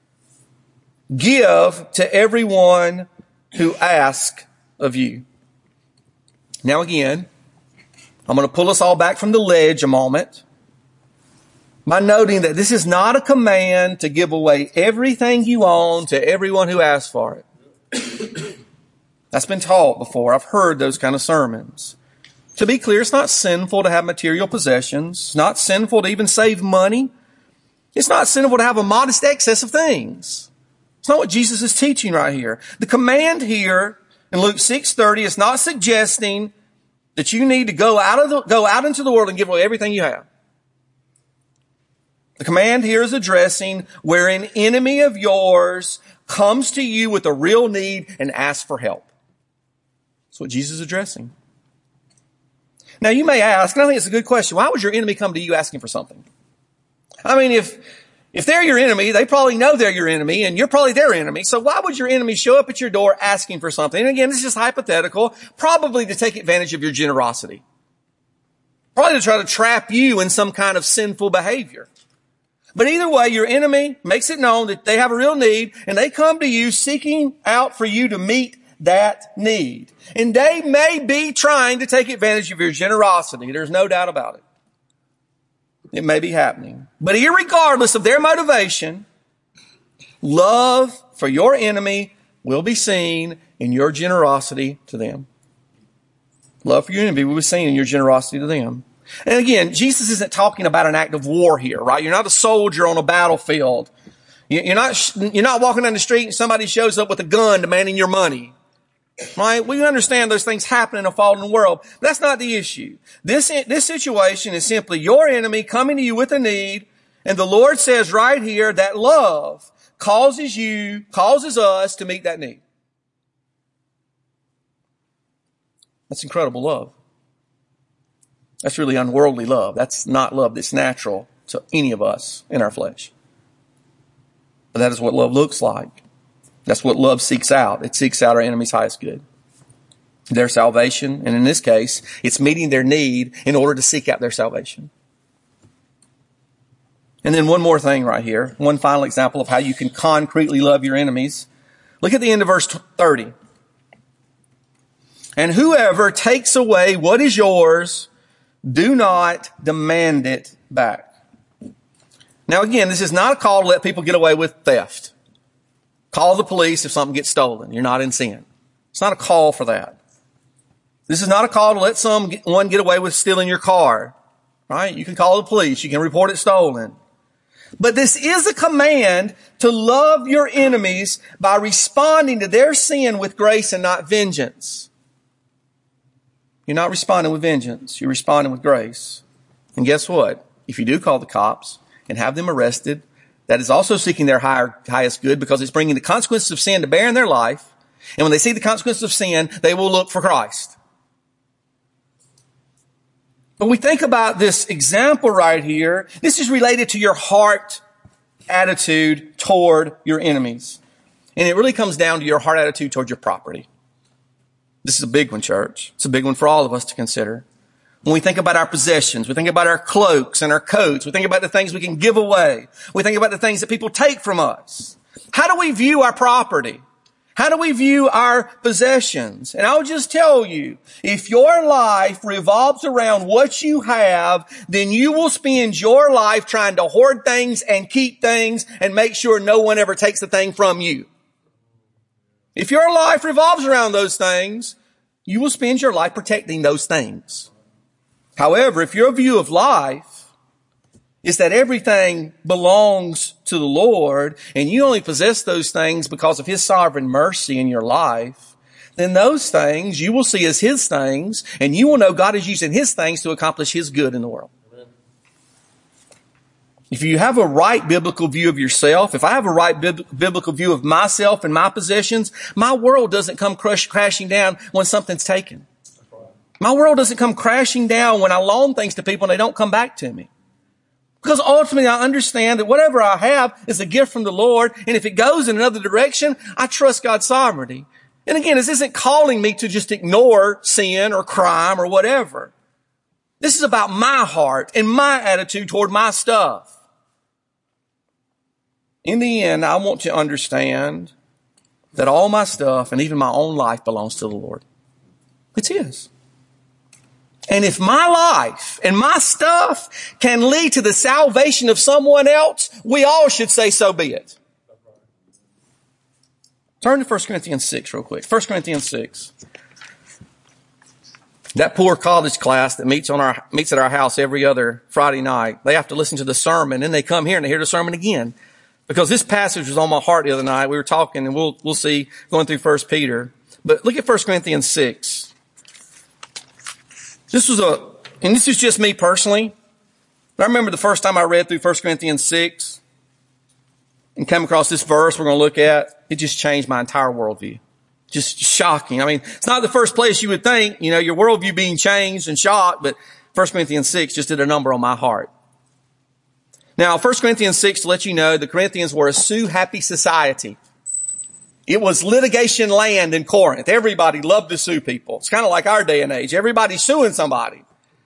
Give to everyone who asks of you. Now again, I'm going to pull us all back from the ledge a moment by noting that this is not a command to give away everything you own to everyone who asks for it. That's been taught before. I've heard those kind of sermons. To be clear, it's not sinful to have material possessions. It's not sinful to even save money. It's not sinful to have a modest excess of things. It's not what Jesus is teaching right here. The command here in Luke 6:30 is not suggesting that you need to go out into the world and give away everything you have. The command here is addressing where an enemy of yours comes to you with a real need and asks for help. That's what Jesus is addressing. Now you may ask, and I think it's a good question, why would your enemy come to you asking for something? I mean, if they're your enemy, they probably know they're your enemy, and you're probably their enemy. So why would your enemy show up at your door asking for something? And again, this is just hypothetical, probably to take advantage of your generosity. Probably to try to trap you in some kind of sinful behavior. But either way, your enemy makes it known that they have a real need, and they come to you seeking out for you to meet that need. And they may be trying to take advantage of your generosity. There's no doubt about it. It may be happening. But irregardless of their motivation, love for your enemy will be seen in your generosity to them. Love for your enemy will be seen in your generosity to them. And again, Jesus isn't talking about an act of war here, right? You're not a soldier on a battlefield. You're not walking down the street and somebody shows up with a gun demanding your money. Right? We understand those things happen in a fallen world. But that's not the issue. This situation is simply your enemy coming to you with a need, and the Lord says right here that love causes us to meet that need. That's incredible love. That's really unworldly love. That's not love that's natural to any of us in our flesh. But that is what love looks like. That's what love seeks out. It seeks out our enemy's highest good. Their salvation, and in this case, it's meeting their need in order to seek out their salvation. And then one more thing right here. One final example of how you can concretely love your enemies. Look at the end of verse 30. And whoever takes away what is yours, do not demand it back. Now again, this is not a call to let people get away with theft. Call the police if something gets stolen. You're not in sin. It's not a call for that. This is not a call to let someone get away with stealing your car. Right? You can call the police. You can report it stolen. But this is a command to love your enemies by responding to their sin with grace and not vengeance. You're not responding with vengeance. You're responding with grace. And guess what? If you do call the cops and have them arrested, that is also seeking their highest good, because it's bringing the consequences of sin to bear in their life. And when they see the consequences of sin, they will look for Christ. When we think about this example right here, this is related to your heart attitude toward your enemies. And it really comes down to your heart attitude toward your property. This is a big one, church. It's a big one for all of us to consider. When we think about our possessions, we think about our cloaks and our coats, we think about the things we can give away, we think about the things that people take from us. How do we view our property? How do we view our possessions? And I'll just tell you, if your life revolves around what you have, then you will spend your life trying to hoard things and keep things and make sure no one ever takes the thing from you. If your life revolves around those things, you will spend your life protecting those things. However, if your view of life is that everything belongs to the Lord and you only possess those things because of His sovereign mercy in your life, then those things you will see as His things, and you will know God is using His things to accomplish His good in the world. Amen. If you have a right biblical view of yourself, if I have a right biblical view of myself and my possessions, my world doesn't come crashing down when something's taken. My world doesn't come crashing down when I loan things to people and they don't come back to me. Because ultimately I understand that whatever I have is a gift from the Lord. And if it goes in another direction, I trust God's sovereignty. And again, this isn't calling me to just ignore sin or crime or whatever. This is about my heart and my attitude toward my stuff. In the end, I want to understand that all my stuff and even my own life belongs to the Lord. It's His. And if my life and my stuff can lead to the salvation of someone else, we all should say, so be it. Turn to 1 Corinthians 6 real quick. 1 Corinthians 6. That poor college class that meets at our house every other Friday night, they have to listen to the sermon, and they come here and they hear the sermon again. Because this passage was on my heart the other night. We were talking, and we'll see going through 1 Peter. But look at 1 Corinthians 6. This is just me personally. I remember the first time I read through 1 Corinthians 6 and came across this verse we're going to look at. It just changed my entire worldview. Just shocking. I mean, it's not the first place you would think, your worldview being changed and shocked, but 1 Corinthians 6 just did a number on my heart. Now, 1 Corinthians 6, to let you know, the Corinthians were a sue-happy society. It was litigation land in Corinth. Everybody loved to sue people. It's kind of like our day and age. Everybody's suing somebody.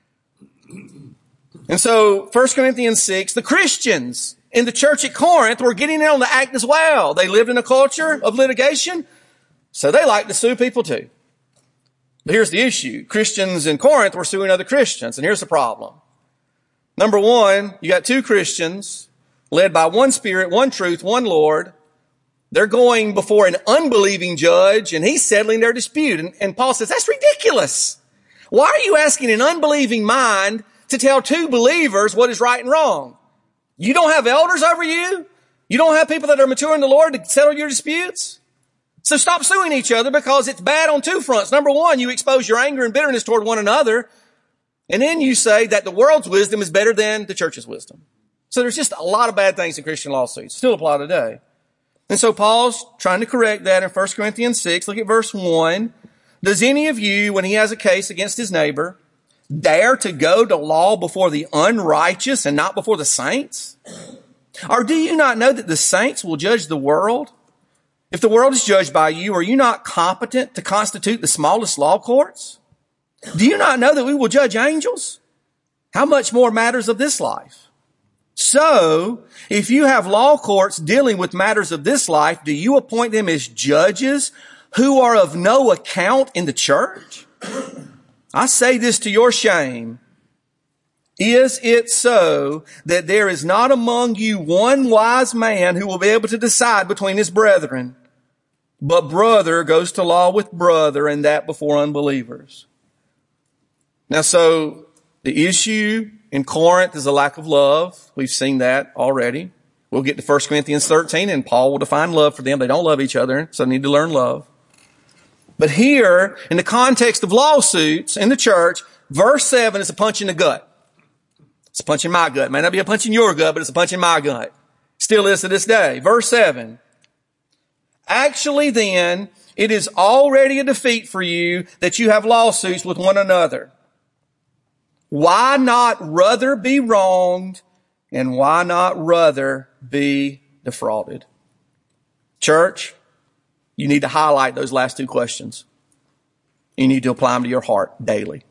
And so, 1 Corinthians 6, the Christians in the church at Corinth were getting in on the act as well. They lived in a culture of litigation, so they liked to sue people too. But here's the issue. Christians in Corinth were suing other Christians, and here's the problem. Number one, you got two Christians led by one Spirit, one truth, one Lord. They're going before an unbelieving judge, and he's settling their dispute. And Paul says, that's ridiculous. Why are you asking an unbelieving mind to tell two believers what is right and wrong? You don't have elders over you? You don't have people that are mature in the Lord to settle your disputes? So stop suing each other, because it's bad on two fronts. Number one, you expose your anger and bitterness toward one another. And then you say that the world's wisdom is better than the church's wisdom. So there's just a lot of bad things in Christian lawsuits. Still apply today. And so Paul's trying to correct that in 1 Corinthians 6. Look at verse 1. Does any of you, when he has a case against his neighbor, dare to go to law before the unrighteous and not before the saints? Or do you not know that the saints will judge the world? If the world is judged by you, are you not competent to constitute the smallest law courts? Do you not know that we will judge angels? How much more matters of this life? So, if you have law courts dealing with matters of this life, do you appoint them as judges who are of no account in the church? I say this to your shame. Is it so that there is not among you one wise man who will be able to decide between his brethren? But brother goes to law with brother, and that before unbelievers. Now, so the issue in Corinth is a lack of love. We've seen that already. We'll get to 1 Corinthians 13 and Paul will define love for them. They don't love each other, so they need to learn love. But here, in the context of lawsuits in the church, verse 7 is a punch in the gut. It's a punch in my gut. It may not be a punch in your gut, but it's a punch in my gut. Still is to this day. Verse 7. Actually then, it is already a defeat for you that you have lawsuits with one another. Why not rather be wronged, and why not rather be defrauded? Church, you need to highlight those last two questions. You need to apply them to your heart daily.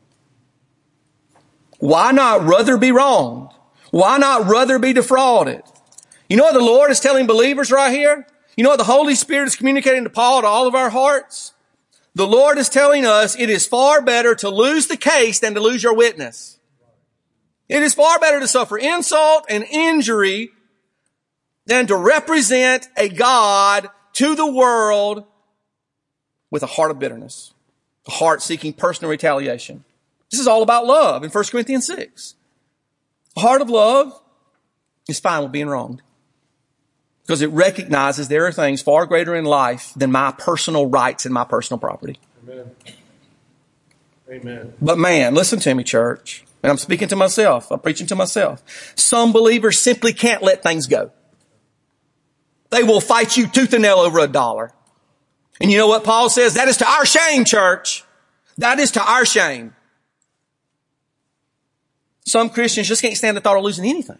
Why not rather be wronged? Why not rather be defrauded? You know what the Lord is telling believers right here? You know what the Holy Spirit is communicating to Paul to all of our hearts? The Lord is telling us it is far better to lose the case than to lose your witness. It is far better to suffer insult and injury than to represent a God to the world with a heart of bitterness, a heart seeking personal retaliation. This is all about love in 1 Corinthians 6. A heart of love is fine with being wronged because it recognizes there are things far greater in life than my personal rights and my personal property. Amen. Amen. But man, listen to me, church. And I'm speaking to myself. I'm preaching to myself. Some believers simply can't let things go. They will fight you tooth and nail over $1. And you know what Paul says? That is to our shame, church. That is to our shame. Some Christians just can't stand the thought of losing anything.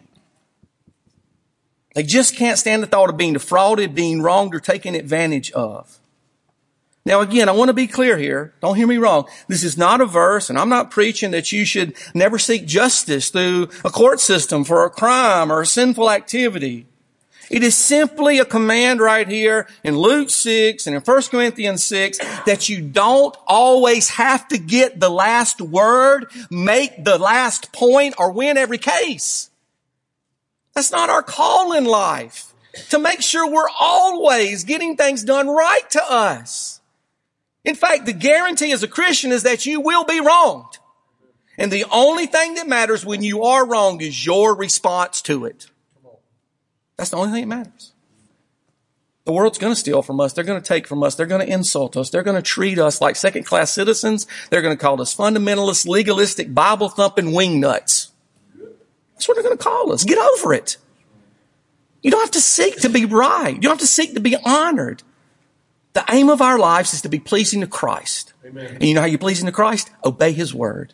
They just can't stand the thought of being defrauded, being wronged, or taken advantage of. Now again, I want to be clear here. Don't hear me wrong. This is not a verse, and I'm not preaching that you should never seek justice through a court system for a crime or a sinful activity. It is simply a command right here in Luke 6 and in 1 Corinthians 6 that you don't always have to get the last word, make the last point, or win every case. That's not our call in life, to make sure we're always getting things done right to us. In fact, the guarantee as a Christian is that you will be wronged. And the only thing that matters when you are wronged is your response to it. That's the only thing that matters. The world's going to steal from us. They're going to take from us. They're going to insult us. They're going to treat us like second-class citizens. They're going to call us fundamentalist, legalistic, Bible-thumping wingnuts. That's what they're going to call us. Get over it. You don't have to seek to be right. You don't have to seek to be honored. The aim of our lives is to be pleasing to Christ. Amen. And you know how you're pleasing to Christ? Obey His word.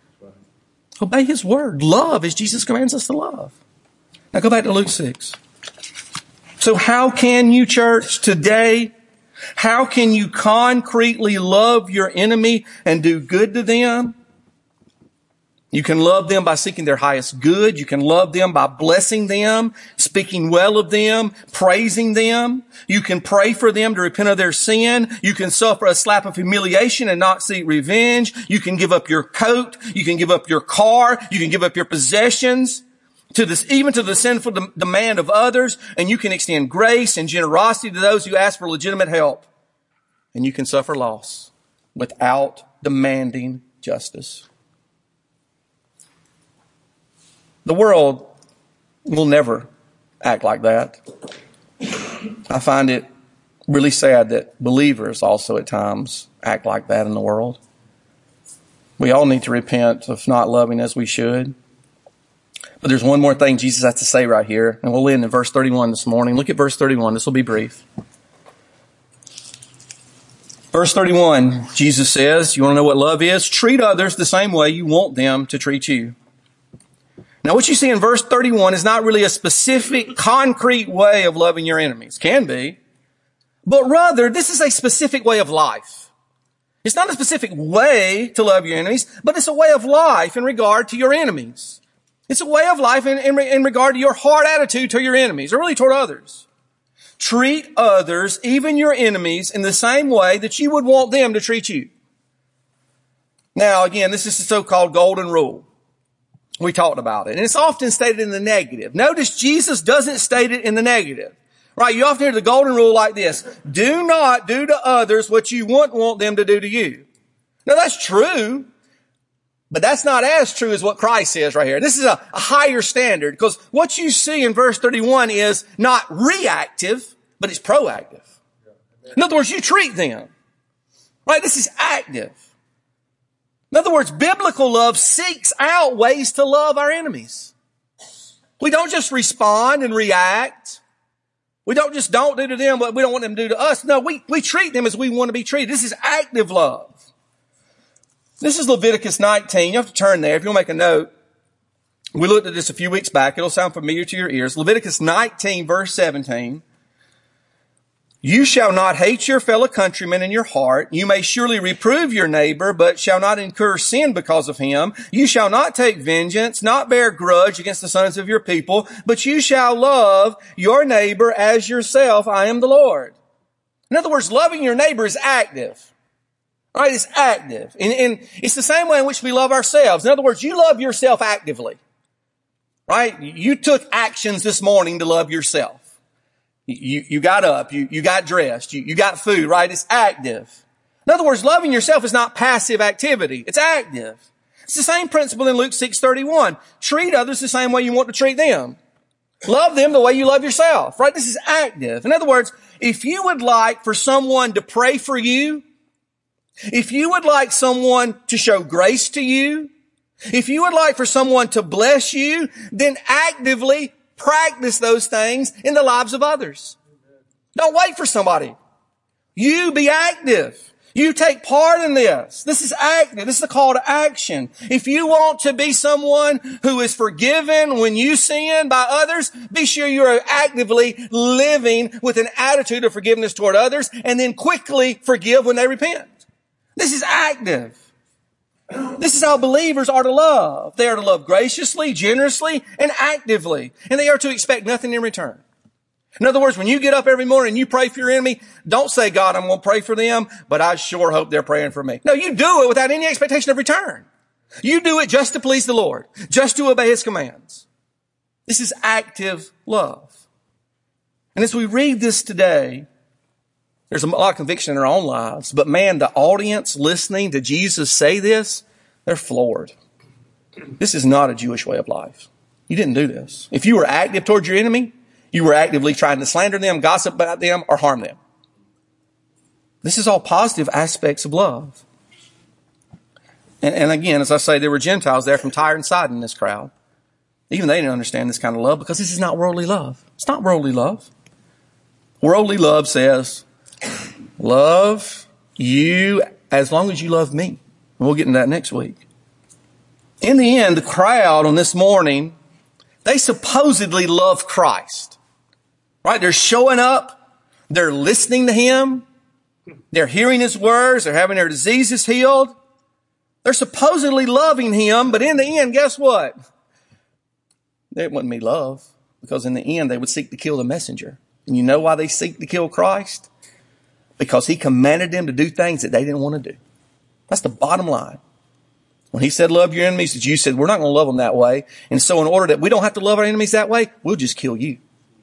Obey His word. Love as Jesus commands us to love. Now go back to Luke 6. So how can you, church, today, how can you concretely love your enemy and do good to them? You can love them by seeking their highest good. You can love them by blessing them, speaking well of them, praising them. You can pray for them to repent of their sin. You can suffer a slap of humiliation and not seek revenge. You can give up your coat. You can give up your car. You can give up your possessions. Even to the sinful demand of others, and you can extend grace and generosity to those who ask for legitimate help. And you can suffer loss without demanding justice. The world will never act like that. I find it really sad that believers also at times act like that in the world. We all need to repent of not loving as we should. But there's one more thing Jesus has to say right here, and we'll end in verse 31 this morning. Look at verse 31. This will be brief. Verse 31, Jesus says, you want to know what love is? Treat others the same way you want them to treat you. Now, what you see in verse 31 is not really a specific, concrete way of loving your enemies. Can be. But rather, this is a specific way of life. It's not a specific way to love your enemies, but it's a way of life in regard to your enemies. It's a way of life in regard to your heart attitude to your enemies, or really toward others. Treat others, even your enemies, in the same way that you would want them to treat you. Now, again, this is the so-called golden rule. We talked about it. And it's often stated in the negative. Notice Jesus doesn't state it in the negative. Right? You often hear the golden rule like this. Do not do to others what you wouldn't want them to do to you. Now, that's true. But that's not as true as what Christ says right here. This is a higher standard, because what you see in verse 31 is not reactive, but it's proactive. In other words, you treat them. Right? This is active. In other words, biblical love seeks out ways to love our enemies. We don't just respond and react. We don't just don't do to them what we don't want them to do to us. No, we treat them as we want to be treated. This is active love. This is Leviticus 19. You have to turn there if you'll make a note. We looked at this a few weeks back. It'll sound familiar to your ears. Leviticus 19, verse 17. You shall not hate your fellow countrymen in your heart. You may surely reprove your neighbor, but shall not incur sin because of him. You shall not take vengeance, not bear grudge against the sons of your people, but you shall love your neighbor as yourself. I am the Lord. In other words, loving your neighbor is active. All right, it's active. And it's the same way in which we love ourselves. In other words, you love yourself actively. Right? You took actions this morning to love yourself. You got up, you got dressed, you got food, right? It's active. In other words, loving yourself is not passive activity. It's active. It's the same principle in Luke 6:31. Treat others the same way you want to treat them. Love them the way you love yourself, right? This is active. In other words, if you would like for someone to pray for you, if you would like someone to show grace to you, if you would like for someone to bless you, then actively practice those things in the lives of others. Don't wait for somebody. You be active. You take part in this. This is active. This is a call to action. If you want to be someone who is forgiven when you sin by others, be sure you are actively living with an attitude of forgiveness toward others, and then quickly forgive when they repent. This is active. This is how believers are to love. They are to love graciously, generously, and actively. And they are to expect nothing in return. In other words, when you get up every morning and you pray for your enemy, don't say, God, I'm going to pray for them, but I sure hope they're praying for me. No, you do it without any expectation of return. You do it just to please the Lord, just to obey His commands. This is active love. And as we read this today, there's a lot of conviction in our own lives. But man, the audience listening to Jesus say this, they're floored. This is not a Jewish way of life. You didn't do this. If you were active towards your enemy, you were actively trying to slander them, gossip about them, or harm them. This is all positive aspects of love. And again, as I say, there were Gentiles there from Tyre and Sidon in this crowd. Even they didn't understand this kind of love, because this is not worldly love. It's not worldly love. Worldly love says, love you as long as you love me. And we'll get into that next week. In the end, the crowd on this morning, they supposedly love Christ. Right? They're showing up. They're listening to Him. They're hearing His words. They're having their diseases healed. They're supposedly loving Him, but in the end, guess what? It wouldn't be love, because in the end, they would seek to kill the messenger. And you know why they seek to kill Christ? Because He commanded them to do things that they didn't want to do. That's the bottom line. When He said, love your enemies, the Jews said, we're not going to love them that way. And so in order that we don't have to love our enemies that way, we'll just kill you.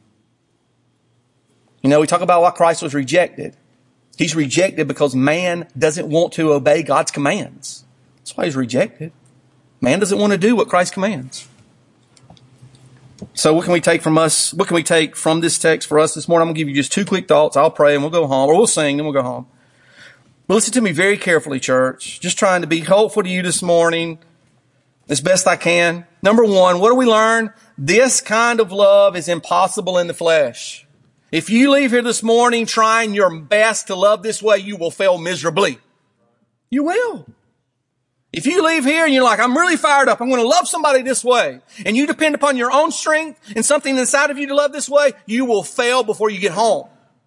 You know, we talk about why Christ was rejected. He's rejected because man doesn't want to obey God's commands. That's why He's rejected. Man doesn't want to do what Christ commands. So what can we take from us? What can we take from this text for us this morning? I'm going to give you just two quick thoughts. I'll pray and we'll go home, or we'll sing and we'll go home. But listen to me very carefully, church. Just trying to be helpful to you this morning as best I can. Number one, what do we learn? This kind of love is impossible in the flesh. If you leave here this morning trying your best to love this way, you will fail miserably. You will. If you leave here and you're like, I'm really fired up, I'm going to love somebody this way, and you depend upon your own strength and something inside of you to love this way, you will fail before you get home.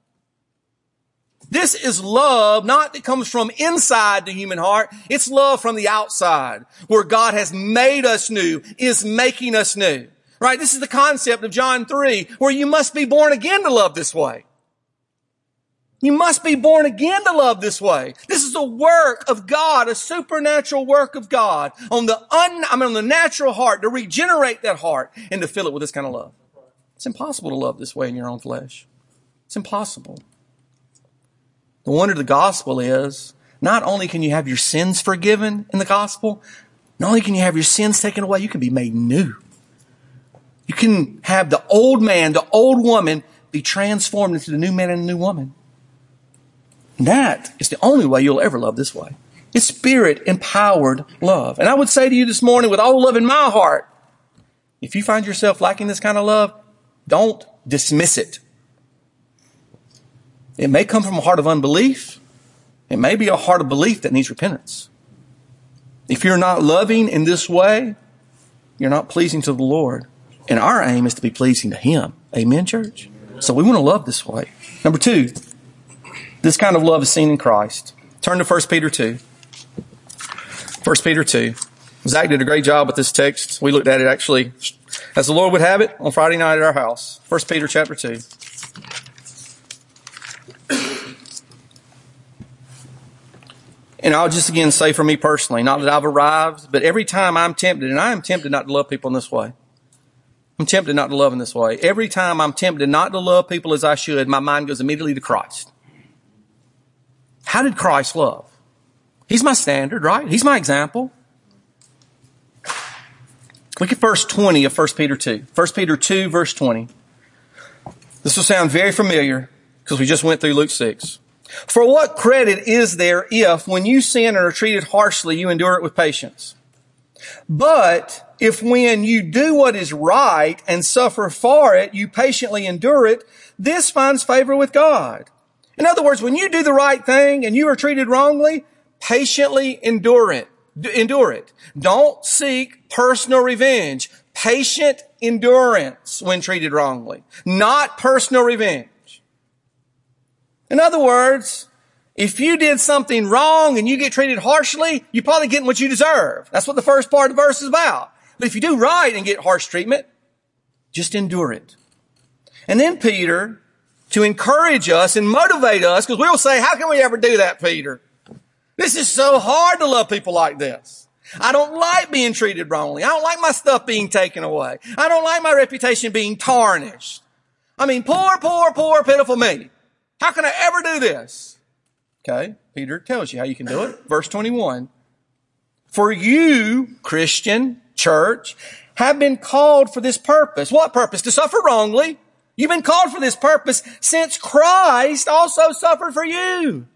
This is love, not that comes from inside the human heart. It's love from the outside, where God has made us new, is making us new. Right? This is the concept of John 3, where you must be born again to love this way. You must be born again to love this way. This is a work of God, a supernatural work of God on the natural heart, to regenerate that heart and to fill it with this kind of love. It's impossible to love this way in your own flesh. It's impossible. The wonder of the gospel is, not only can you have your sins forgiven in the gospel, Not only can you have your sins taken away, you can be made new. You can have the old man, the old woman be transformed into the new man and the new woman. And that is the only way you'll ever love this way. It's Spirit-empowered love. And I would say to you this morning with all love in my heart, if you find yourself lacking this kind of love, don't dismiss it. It may come from a heart of unbelief. It may be a heart of belief that needs repentance. If you're not loving in this way, you're not pleasing to the Lord. And our aim is to be pleasing to Him. Amen, church? So we want to love this way. Number 2, this kind of love is seen in Christ. Turn to 1 Peter 2. 1 Peter 2. Zach did a great job with this text. We looked at it actually as the Lord would have it on Friday night at our house. 1 Peter chapter 2. And I'll just again say for me personally, not that I've arrived, but every time I'm tempted, and I am tempted not to love people in this way. I'm tempted not to love in this way. Every time I'm tempted not to love people as I should, my mind goes immediately to Christ. How did Christ love? He's my standard, right? He's my example. Look at verse 20 of 1 Peter 2. 1 Peter 2, verse 20. This will sound very familiar because we just went through Luke 6. For what credit is there if, when you sin and are treated harshly, you endure it with patience? But if when you do what is right and suffer for it, you patiently endure it, this finds favor with God. In other words, when you do the right thing and you are treated wrongly, patiently endure it. Endure it. Don't seek personal revenge. Patient endurance when treated wrongly. Not personal revenge. In other words, if you did something wrong and you get treated harshly, you're probably getting what you deserve. That's what the first part of the verse is about. But if you do right and get harsh treatment, just endure it. And then Peter, to encourage us and motivate us, because we'll say, how can we ever do that, Peter? This is so hard to love people like this. I don't like being treated wrongly. I don't like my stuff being taken away. I don't like my reputation being tarnished. I mean, poor, pitiful me. How can I ever do this? Okay, Peter tells you how you can do it. Verse 21. For you, Christian, church, have been called for this purpose. What purpose? To suffer wrongly. You've been called for this purpose since Christ also suffered for you.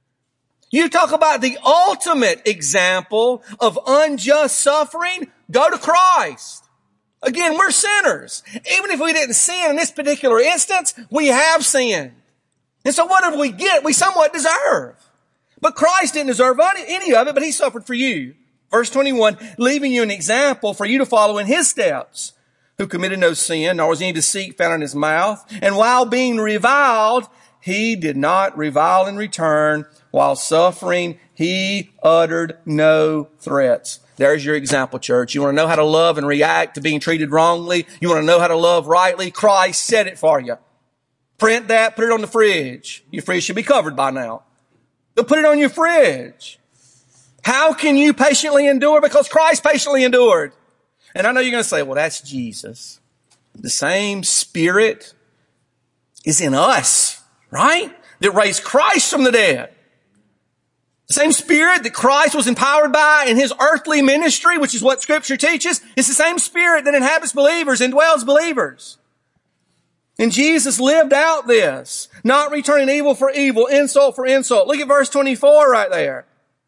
You talk about the ultimate example of unjust suffering. Go to Christ. Again, we're sinners. Even if we didn't sin in this particular instance, we have sinned. And so whatever we get, we somewhat deserve. But Christ didn't deserve any of it, but He suffered for you. Verse 21, leaving you an example for you to follow in His steps, who committed no sin, nor was any deceit found in His mouth. And while being reviled, He did not revile in return. While suffering, He uttered no threats. There's your example, church. You want to know how to love and react to being treated wrongly? You want to know how to love rightly? Christ said it for you. Print that, put it on the fridge. Your fridge should be covered by now. But put it on your fridge. How can you patiently endure? Because Christ patiently endured. And I know you're going to say, well, that's Jesus. The same Spirit is in us, right? That raised Christ from the dead. The same Spirit that Christ was empowered by in His earthly ministry, which is what Scripture teaches, is the same Spirit that inhabits believers and dwells believers. And Jesus lived out this, not returning evil for evil, insult for insult. Look at verse 24 right there.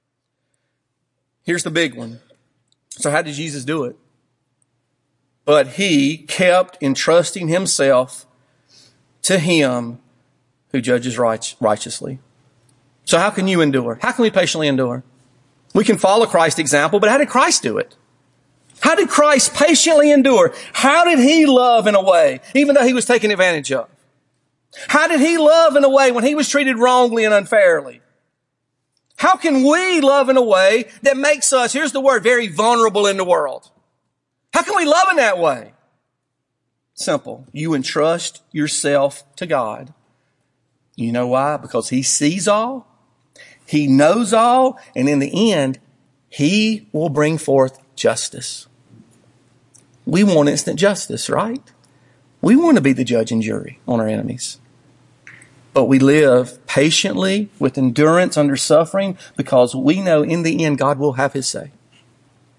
Here's the big one. So how did Jesus do it? But He kept entrusting Himself to Him who judges righteously. So how can you endure? How can we patiently endure? We can follow Christ's example, but how did Christ do it? How did Christ patiently endure? How did He love in a way, even though He was taken advantage of? How did He love in a way when He was treated wrongly and unfairly? How can we love in a way that makes us, here's the word, very vulnerable in the world? How can we love in that way? Simple. You entrust yourself to God. You know why? Because He sees all. He knows all. And in the end, He will bring forth justice. We want instant justice, right? We want to be the judge and jury on our enemies. But we live patiently with endurance under suffering because we know in the end God will have His say.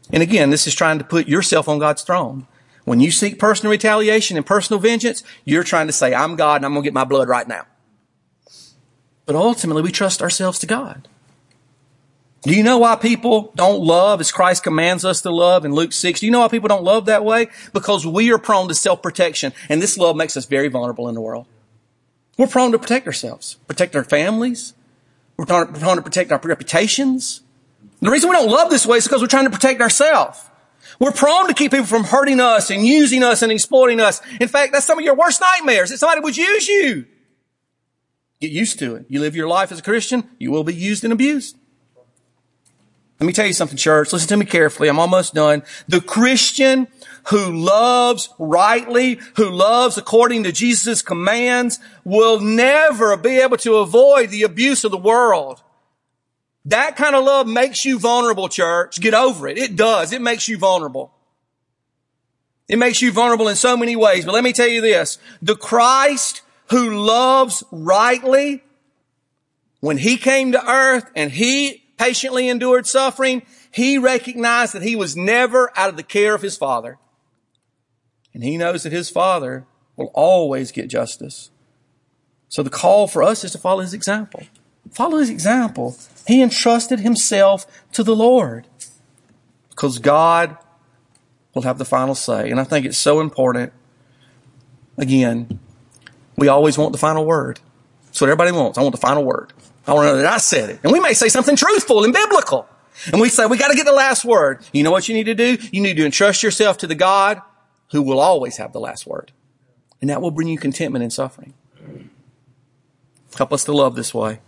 And again, this is trying to put yourself on God's throne. When you seek personal retaliation and personal vengeance, you're trying to say, I'm God and I'm going to get my blood right now. But ultimately, we trust ourselves to God. Do you know why people don't love as Christ commands us to love in Luke 6? Do you know why people don't love that way? Because we are prone to self-protection, and this love makes us very vulnerable in the world. We're prone to protect ourselves, protect our families. We're prone to protect our reputations. The reason we don't love this way is because we're trying to protect ourselves. We're prone to keep people from hurting us and using us and exploiting us. In fact, that's some of your worst nightmares, that somebody would use you. Get used to it. You live your life as a Christian, you will be used and abused. Let me tell you something, church. Listen to me carefully. I'm almost done. The Christian who loves rightly, who loves according to Jesus' commands, will never be able to avoid the abuse of the world. That kind of love makes you vulnerable, church. Get over it. It does. It makes you vulnerable. It makes you vulnerable in so many ways. But let me tell you this. The Christ who loves rightly, when he came to earth and he patiently endured suffering, he recognized that he was never out of the care of his Father. And he knows that his Father will always get justice. So the call for us is to follow his example. Follow his example. He entrusted himself to the Lord because God will have the final say. And I think it's so important. Again, we always want the final word. That's what everybody wants. I want the final word. I want to know that I said it. And we may say something truthful and biblical. And we say, we got to get the last word. You know what you need to do? You need to entrust yourself to the God who will always have the last word. And that will bring you contentment in suffering. Help us to love this way.